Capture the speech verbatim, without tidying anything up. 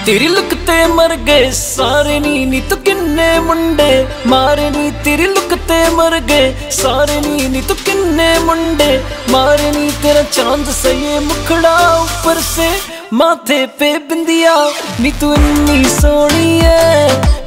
तेरी लुक ते मर गए सारे नी नी तू किन्ने मुंडे मारे नी। तेरी लुक ते मर गए सारे नी नी तू किन्ने मुंडे मारे नी। तेरा चांद से ये मुखड़ा ऊपर से माथे पे बिंदिया नी तू इन्नी सोहनी है